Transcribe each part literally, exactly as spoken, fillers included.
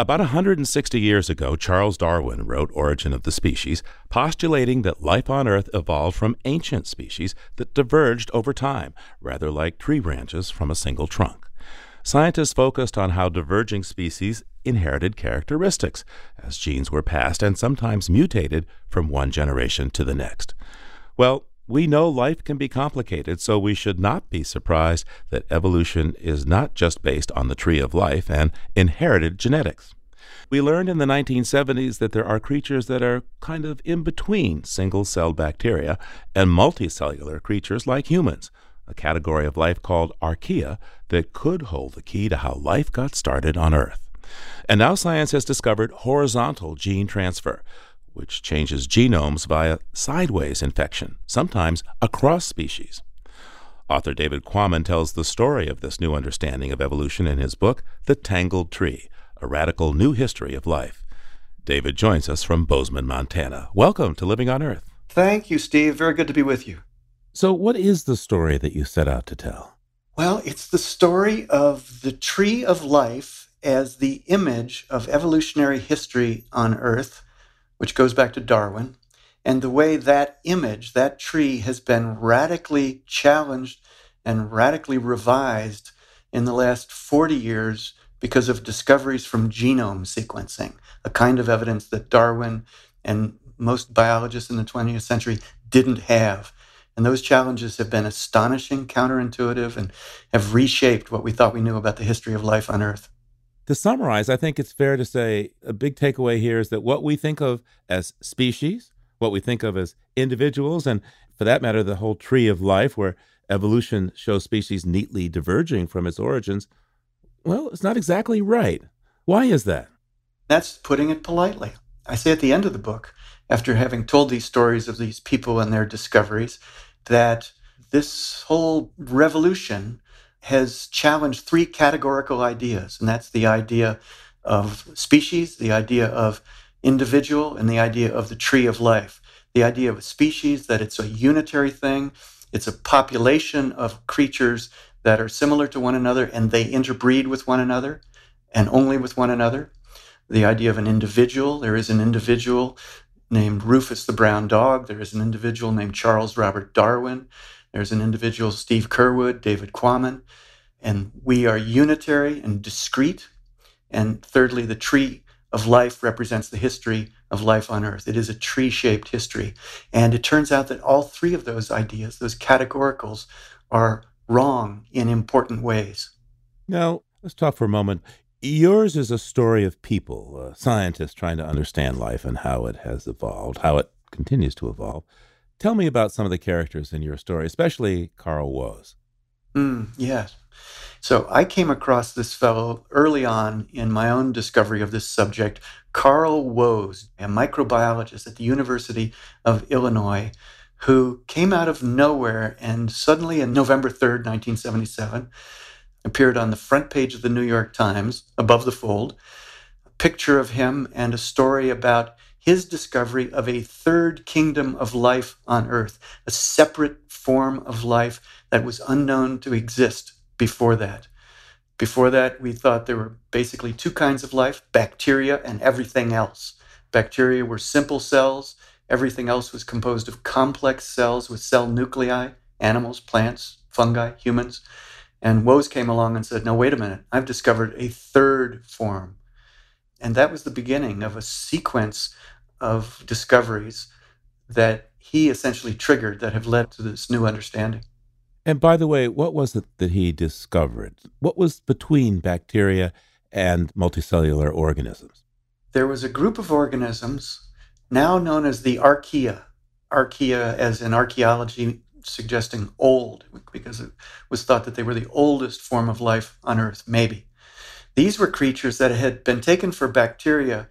About one hundred sixty years ago, Charles Darwin wrote Origin of the Species, postulating that life on Earth evolved from ancient species that diverged over time, rather like tree branches from a single trunk. Scientists focused on how diverging species inherited characteristics, as genes were passed and sometimes mutated from one generation to the next. Well, we know life can be complicated, so we should not be surprised that evolution is not just based on the tree of life and inherited genetics. We learned in the nineteen seventies that there are creatures that are kind of in between single-celled bacteria and multicellular creatures like humans, a category of life called archaea that could hold the key to how life got started on Earth. And now science has discovered horizontal gene transfer, which changes genomes via sideways infection, sometimes across species. Author David Quammen tells the story of this new understanding of evolution in his book, The Tangled Tree, A Radical New History of Life. David joins us from Bozeman, Montana. Welcome to Living on Earth. Thank you, Steve. Very good to be with you. So what is the story that you set out to tell? Well, it's the story of the tree of life as the image of evolutionary history on Earth, which goes back to Darwin, and the way that image, that tree, has been radically challenged and radically revised in the last forty years because of discoveries from genome sequencing, a kind of evidence that Darwin and most biologists in the twentieth century didn't have. And those challenges have been astonishing, counterintuitive, and have reshaped what we thought we knew about the history of life on Earth. To summarize, I think it's fair to say a big takeaway here is that what we think of as species, what we think of as individuals, and for that matter, the whole tree of life where evolution shows species neatly diverging from its origins, well, it's not exactly right. Why is that? That's putting it politely. I say at the end of the book, after having told these stories of these people and their discoveries, that this whole revolution has challenged three categorical ideas, and that's the idea of species, the idea of individual, and the idea of the tree of life. The idea of a species, that it's a unitary thing, it's a population of creatures that are similar to one another, and they interbreed with one another, and only with one another. The idea of an individual, there is an individual named Rufus the Brown Dog, there is an individual named Charles Robert Darwin, there's an individual, Steve Curwood, David Quammen, and we are unitary and discrete. And thirdly, the tree of life represents the history of life on Earth. It is a tree-shaped history. And it turns out that all three of those ideas, those categoricals, are wrong in important ways. Now, let's talk for a moment. Yours is a story of people, uh, scientists trying to understand life and how it has evolved, how it continues to evolve. Tell me about some of the characters in your story, especially Carl Woese. Mm, yes. So I came across this fellow early on in my own discovery of this subject, Carl Woese, a microbiologist at the University of Illinois, who came out of nowhere and suddenly on November third, nineteen seventy-seven, appeared on the front page of the New York Times, above the fold, a picture of him and a story about his discovery of a third kingdom of life on Earth, a separate form of life that was unknown to exist before that. Before that, we thought there were basically two kinds of life, bacteria and everything else. Bacteria were simple cells. Everything else was composed of complex cells with cell nuclei, animals, plants, fungi, humans. And Woese came along and said, no, wait a minute, I've discovered a third form. And that was the beginning of a sequence of discoveries that he essentially triggered that have led to this new understanding. And by the way, what was it that he discovered? What was between bacteria and multicellular organisms? There was a group of organisms now known as the archaea. Archaea as in archaeology, suggesting old, because it was thought that they were the oldest form of life on Earth, maybe. These were creatures that had been taken for bacteria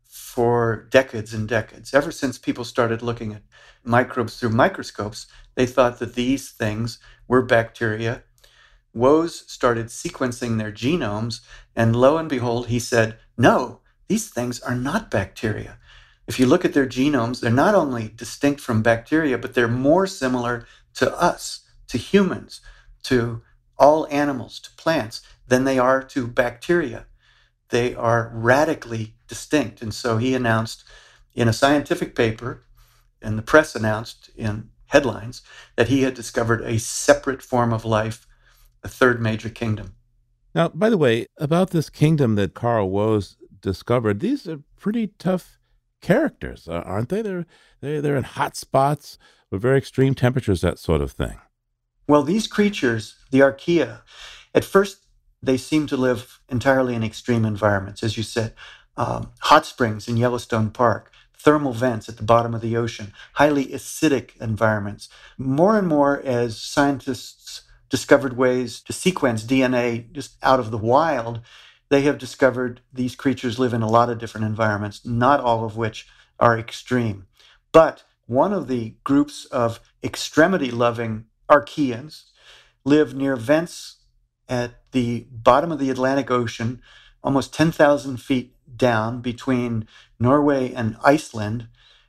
for decades and decades. Ever since people started looking at microbes through microscopes, they thought that these things were bacteria. Woese started sequencing their genomes, and lo and behold, he said, no, these things are not bacteria. If you look at their genomes, they're not only distinct from bacteria, but they're more similar to us, to humans, to all animals, to plants, than they are to bacteria. they are radically distinct. And so he announced in a scientific paper, and the press announced in headlines, that he had discovered a separate form of life, a third major kingdom. Now, by the way, about this kingdom that Carl Woese discovered, these are pretty tough characters, uh, aren't they? They're, they're, they're in hot spots with very extreme temperatures, that sort of thing. Well, these creatures, the archaea, at first they seem to live entirely in extreme environments, as you said. Um, hot springs in Yellowstone Park, thermal vents at the bottom of the ocean, highly acidic environments. More and more, as scientists discovered ways to sequence D N A just out of the wild, they have discovered these creatures live in a lot of different environments, not all of which are extreme. But one of the groups of extremity-loving archaeans live near vents at the bottom of the Atlantic Ocean, almost ten thousand feet down between Norway and Iceland.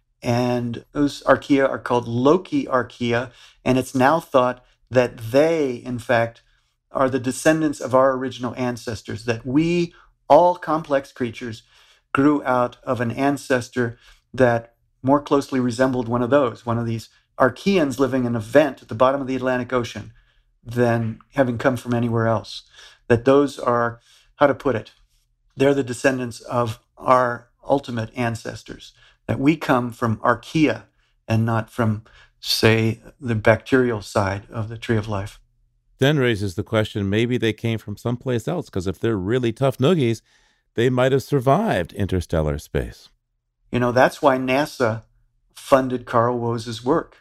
And those archaea are called Loki archaea. And it's now thought that they, in fact, are the descendants of our original ancestors, that we, all complex creatures, grew out of an ancestor that more closely resembled one of those, one of these archaeans living in a vent at the bottom of the Atlantic Ocean, than having come from anywhere else. That those are, how to put it, they're the descendants of our ultimate ancestors, that we come from archaea and not from, say, the bacterial side of the tree of life. Then raises the question, maybe they came from someplace else, because if they're really tough noogies, they might have survived interstellar space. You know, that's why NASA funded Carl Woese's work.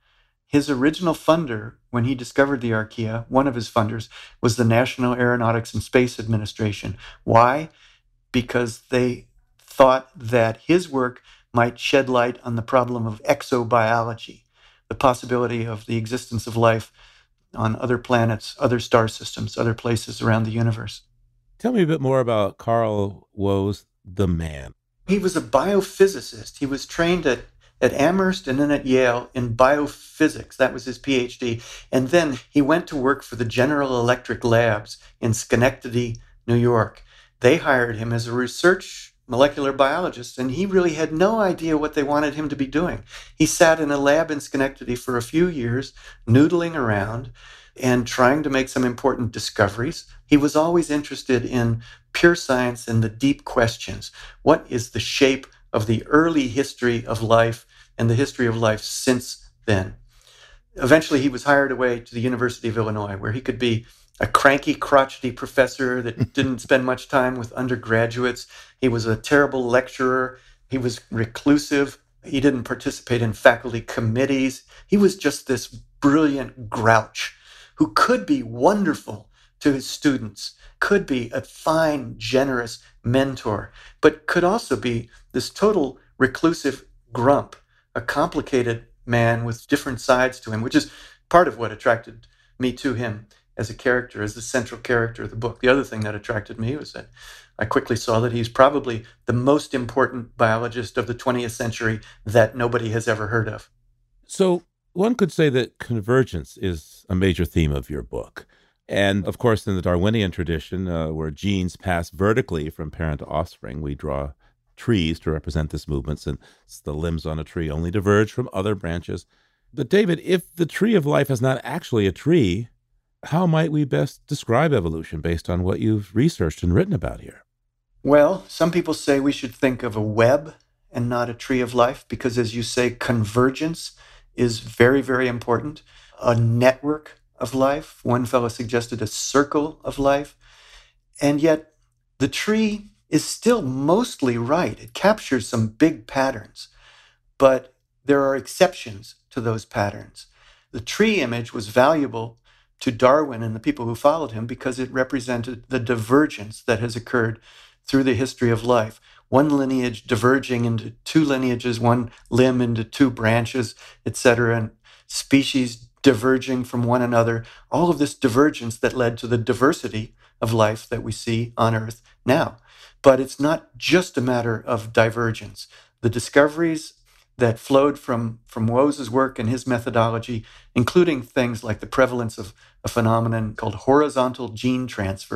His original funder, when he discovered the archaea, one of his funders was the National Aeronautics and Space Administration. Why? Because they thought that his work might shed light on the problem of exobiology, the possibility of the existence of life on other planets, other star systems, other places around the universe. Tell me a bit more about Carl Woese, the man. He was a biophysicist. He was trained at, at Amherst and then at Yale in biophysics. That was his PhD. And then he went to work for the General Electric Labs in Schenectady, New York. They hired him as a research molecular biologist, and he really had no idea what they wanted him to be doing. He sat in a lab in Schenectady for a few years, noodling around and trying to make some important discoveries. He was always interested in pure science and the deep questions. What is the shape of the early history of life and the history of life since then? Eventually, he was hired away to the University of Illinois, where he could be a cranky, crotchety professor that didn't spend much time with undergraduates. He was a terrible lecturer. He was reclusive. He didn't participate in faculty committees. He was just this brilliant grouch who could be wonderful to his students, could be a fine, generous mentor, but could also be this total reclusive grump, a complicated man with different sides to him, which is part of what attracted me to him as a character, as the central character of the book. The other thing that attracted me was that I quickly saw that he's probably the most important biologist of the twentieth century that nobody has ever heard of. So one could say that convergence is a major theme of your book. And of course, in the Darwinian tradition, uh, where genes pass vertically from parent to offspring, we draw trees to represent this movement, since the limbs on a tree only diverge from other branches. But David, if the tree of life is not actually a tree, how might we best describe evolution based on what you've researched and written about here? Well, some people say we should think of a web and not a tree of life, because as you say, convergence is very, very important. A network of life. One fellow suggested a circle of life. And yet the tree is still mostly right. It captures some big patterns, but there are exceptions to those patterns. The tree image was valuable to Darwin and the people who followed him because it represented the divergence that has occurred through the history of life. One lineage diverging into two lineages, one limb into two branches, et cetera, and species diverging from one another. All of this divergence that led to the diversity of life that we see on Earth now. But it's not just a matter of divergence. The discoveries that flowed from, from Woese's work and his methodology, including things like the prevalence of a phenomenon called horizontal gene transfer,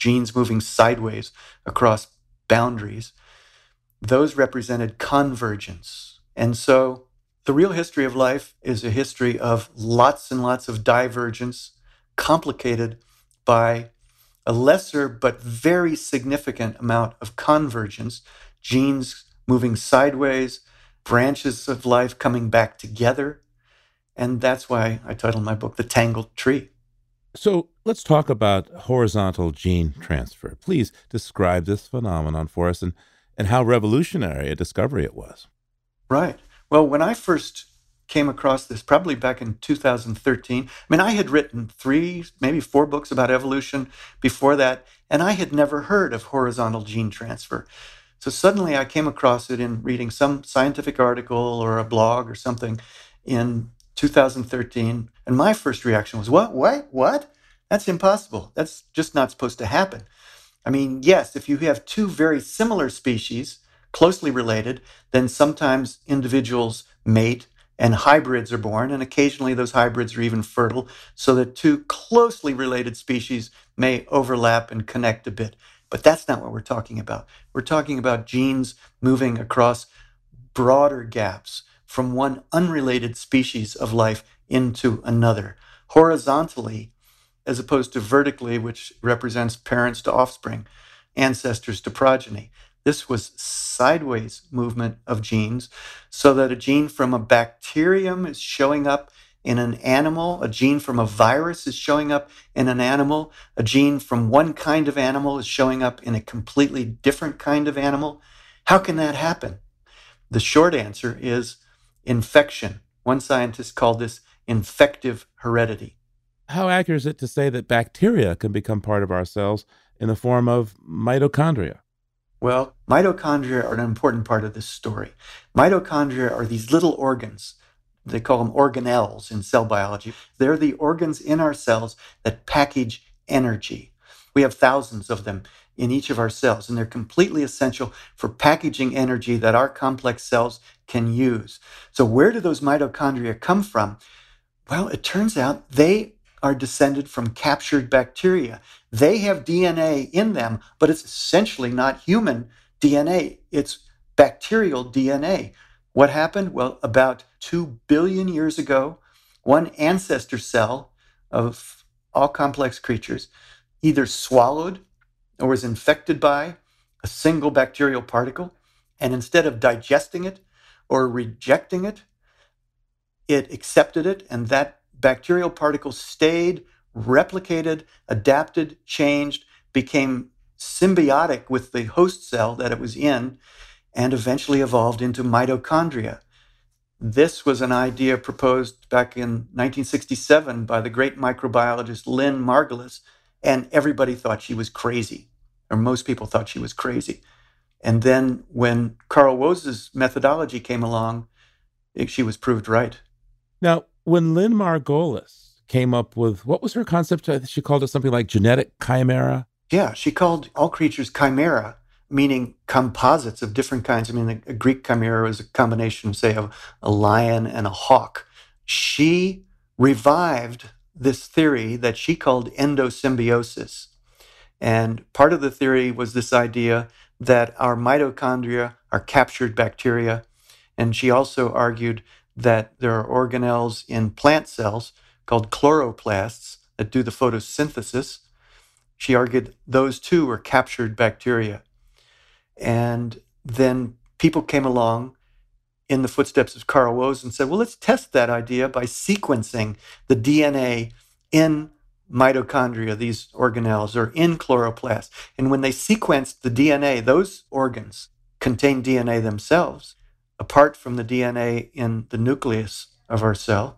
genes moving sideways across boundaries, those represented convergence. And so the real history of life is a history of lots and lots of divergence, complicated by a lesser but very significant amount of convergence, genes moving sideways, branches of life coming back together. And that's why I titled my book The Tangled Tree. So let's talk about horizontal gene transfer. Please describe this phenomenon for us and, and how revolutionary a discovery it was. Right. Well, when I first came across this, probably back in two thousand thirteen, I mean, I had written three, maybe four books about evolution before that, and I had never heard of horizontal gene transfer. So suddenly I came across it in reading some scientific article or a blog or something in two thousand thirteen. And my first reaction was, what, what, what? That's impossible. That's just not supposed to happen. I mean, yes, if you have two very similar species, closely related, then sometimes individuals mate and hybrids are born, and occasionally those hybrids are even fertile, so that two closely related species may overlap and connect a bit. But that's not what we're talking about. We're talking about genes moving across broader gaps from one unrelated species of life into another, horizontally, as opposed to vertically, which represents parents to offspring, ancestors to progeny. This was sideways movement of genes, so that a gene from a bacterium is showing up in an animal, a gene from a virus is showing up in an animal, a gene from one kind of animal is showing up in a completely different kind of animal. How can that happen? The short answer is infection. One scientist called this infective heredity. How accurate is it to say that bacteria can become part of our cells in the form of mitochondria? Well, mitochondria are an important part of this story. Mitochondria are these little organs. They call them organelles in cell biology. They're the organs in our cells that package energy. We have thousands of them in each of our cells, and they're completely essential for packaging energy that our complex cells can use. So where do those mitochondria come from? Well, it turns out they are descended from captured bacteria. They have D N A in them, but it's essentially not human D N A. It's bacterial D N A. What happened? Well, about two billion years ago, one ancestor cell of all complex creatures either swallowed or was infected by a single bacterial particle, and instead of digesting it or rejecting it, it accepted it, and that bacterial particle stayed, replicated, adapted, changed, became symbiotic with the host cell that it was in, and eventually evolved into mitochondria. This was an idea proposed back in nineteen sixty-seven by the great microbiologist Lynn Margulis, and everybody thought she was crazy, or most people thought she was crazy. And then when Carl Woese's methodology came along, she was proved right. Now, when Lynn Margulis came up with, what was her concept? She called it something like genetic chimera. Yeah, she called all creatures chimera, meaning composites of different kinds. I mean, a Greek chimera was a combination, say, of a lion and a hawk. She revived this theory that she called endosymbiosis. And part of the theory was this idea that our mitochondria are captured bacteria. And she also argued that there are organelles in plant cells called chloroplasts that do the photosynthesis. She argued those too were captured bacteria. And then people came along in the footsteps of Carl Woese and said, well, let's test that idea by sequencing the D N A in mitochondria, these organelles, or in chloroplasts. And when they sequenced the D N A, those organs contain D N A themselves, apart from the D N A in the nucleus of our cell.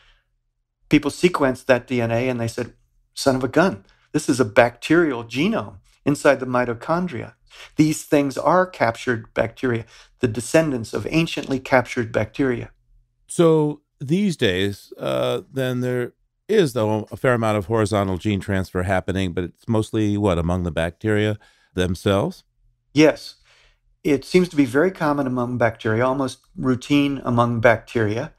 People sequenced that D N A and they said, son of a gun, this is a bacterial genome inside the mitochondria. These things are captured bacteria, the descendants of anciently captured bacteria. So these days, uh, then there is, though, a fair amount of horizontal gene transfer happening, but it's mostly, what, among the bacteria themselves? Yes. It seems to be very common among bacteria, almost routine among bacteria.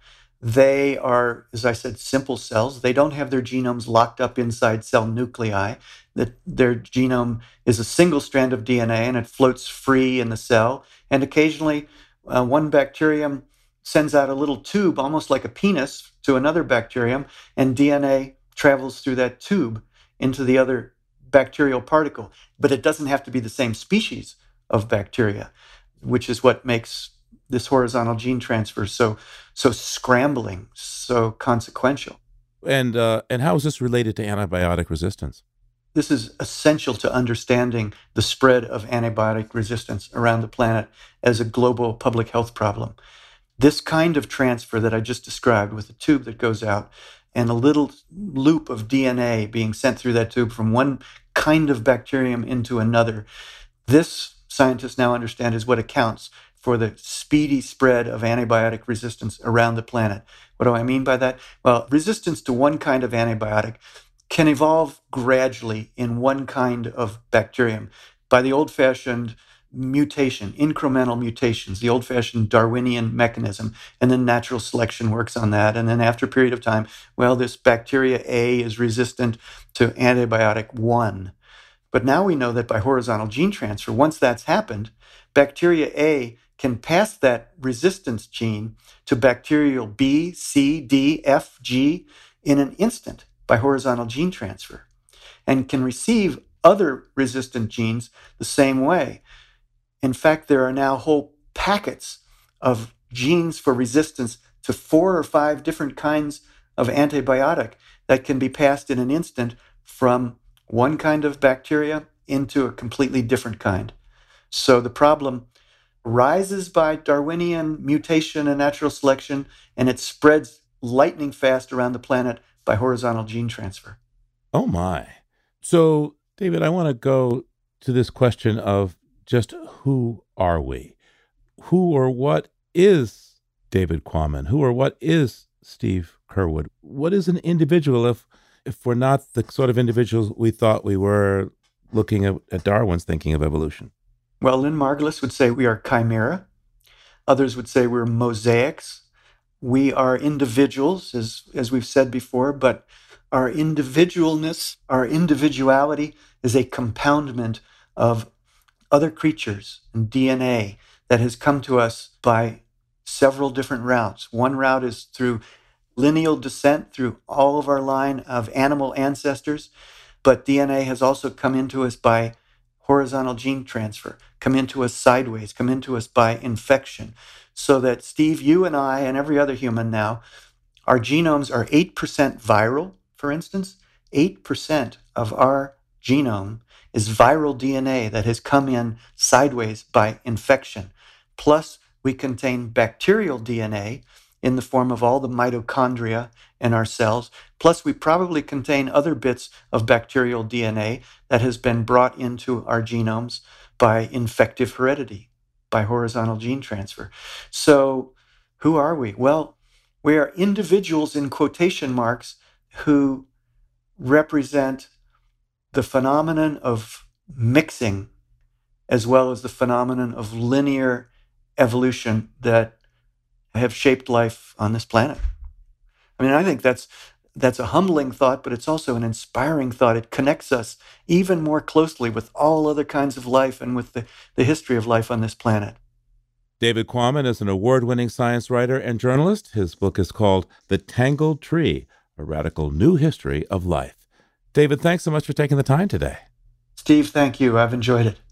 They are, as I said, simple cells. They don't have their genomes locked up inside cell nuclei. That their genome is a single strand of D N A and it floats free in the cell. And occasionally, uh, one bacterium sends out a little tube, almost like a penis, to another bacterium, and D N A travels through that tube into the other bacterial particle. But it doesn't have to be the same species of bacteria, which is what makes this horizontal gene transfer so so scrambling, so consequential. And uh, and how is this related to antibiotic resistance? This is essential to understanding the spread of antibiotic resistance around the planet as a global public health problem. This kind of transfer that I just described, with a tube that goes out and a little loop of D N A being sent through that tube from one kind of bacterium into another, this scientists now understand is what accounts for the speedy spread of antibiotic resistance around the planet. What do I mean by that? Well, resistance to one kind of antibiotic can evolve gradually in one kind of bacterium by the old-fashioned mutation, incremental mutations, the old-fashioned Darwinian mechanism, and then natural selection works on that. And then after a period of time, well, this bacteria A is resistant to antibiotic one. But now we know that by horizontal gene transfer, once that's happened, bacteria A can pass that resistance gene to bacterial B, C, D, F, G in an instant by horizontal gene transfer, and can receive other resistant genes the same way. In fact, there are now whole packets of genes for resistance to four or five different kinds of antibiotic that can be passed in an instant from one kind of bacteria into a completely different kind. So the problem rises by Darwinian mutation and natural selection, and it spreads lightning fast around the planet by horizontal gene transfer. Oh, my. So, David, I want to go to this question of just who are we? Who or what is David Quammen? Who or what is Steve Curwood? What is an individual if if we're not the sort of individuals we thought we were looking at, at Darwin's thinking of evolution? Well, Lynn Margulis would say we are chimera. Others would say we're mosaics. We are individuals, as, as we've said before, but our individualness, our individuality is a compoundment of other creatures and D N A that has come to us by several different routes. One route is through lineal descent through all of our line of animal ancestors, but D N A has also come into us by horizontal gene transfer, come into us sideways, come into us by infection. So that, Steve, you and I and every other human now, our genomes are eight percent viral, for instance. eight percent of our genome is viral D N A that has come in sideways by infection. Plus, we contain bacterial D N A in the form of all the mitochondria in our cells. Plus, we probably contain other bits of bacterial D N A that has been brought into our genomes by infective heredity, by horizontal gene transfer. So who are we? Well, we are individuals in quotation marks who represent the phenomenon of mixing as well as the phenomenon of linear evolution that have shaped life on this planet. I mean, I think that's that's a humbling thought, but it's also an inspiring thought. It connects us even more closely with all other kinds of life and with the, the history of life on this planet. David Quammen is an award-winning science writer and journalist. His book is called The Tangled Tree, A Radical New History of Life. David, thanks so much for taking the time today. Steve, thank you. I've enjoyed it.